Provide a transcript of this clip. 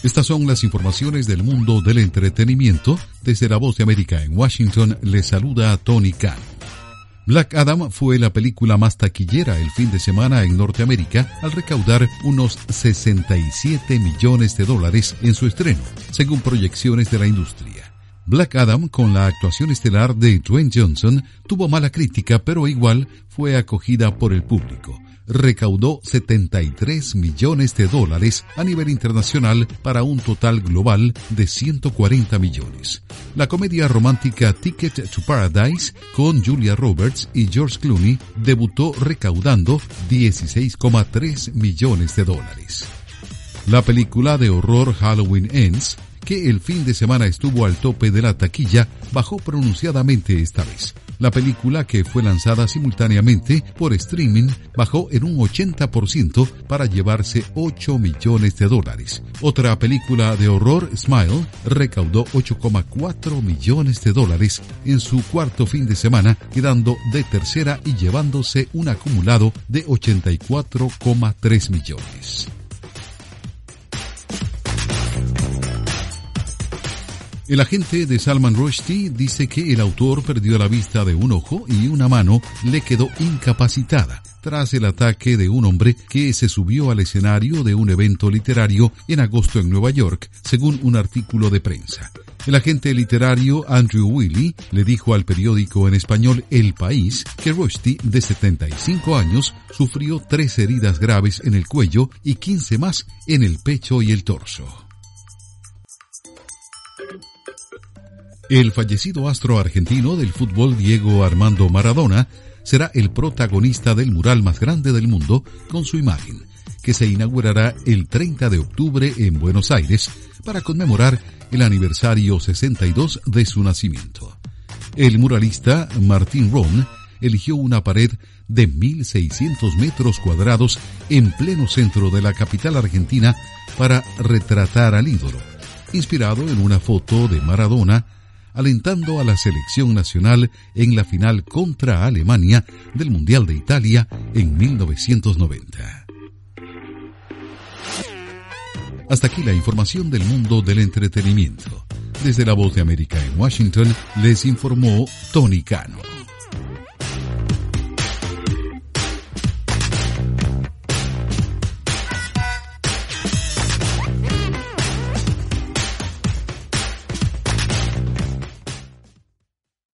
Estas son las informaciones del mundo del entretenimiento. Desde La Voz de América en Washington, les saluda Tony Cano. Black Adam fue la película más taquillera el fin de semana en Norteamérica al recaudar unos $67 millones en su estreno, según proyecciones de la industria. Black Adam, con la actuación estelar de Dwayne Johnson, tuvo mala crítica, pero igual fue acogida por el público. Recaudó $73 millones a nivel internacional para un total global de $140 millones. La comedia romántica Ticket to Paradise con Julia Roberts y George Clooney debutó recaudando $16,3 millones. La película de horror Halloween Ends, que el fin de semana estuvo al tope de la taquilla, bajó pronunciadamente esta vez. La película, que fue lanzada simultáneamente por streaming, bajó en un 80% para llevarse $8 millones. Otra película de horror, Smile, recaudó $8,4 millones en su cuarto fin de semana, quedando de tercera y llevándose un acumulado de $84,3 millones. El agente de Salman Rushdie dice que el autor perdió la vista de un ojo y una mano le quedó incapacitada tras el ataque de un hombre que se subió al escenario de un evento literario en agosto en Nueva York, según un artículo de prensa. El agente literario Andrew Willey le dijo al periódico en español El País que Rushdie, de 75 años, sufrió 3 heridas graves en el cuello y 15 más en el pecho y el torso. El fallecido astro argentino del fútbol Diego Armando Maradona será el protagonista del mural más grande del mundo con su imagen, que se inaugurará el 30 de octubre en Buenos Aires para conmemorar el aniversario 62 de su nacimiento. El muralista Martín Ron eligió una pared de 1.600 metros cuadrados en pleno centro de la capital argentina para retratar al ídolo, inspirado en una foto de Maradona alentando a la selección nacional en la final contra Alemania del Mundial de Italia en 1990. Hasta aquí la información del mundo del entretenimiento. Desde La Voz de América en Washington, les informó Tony Cano.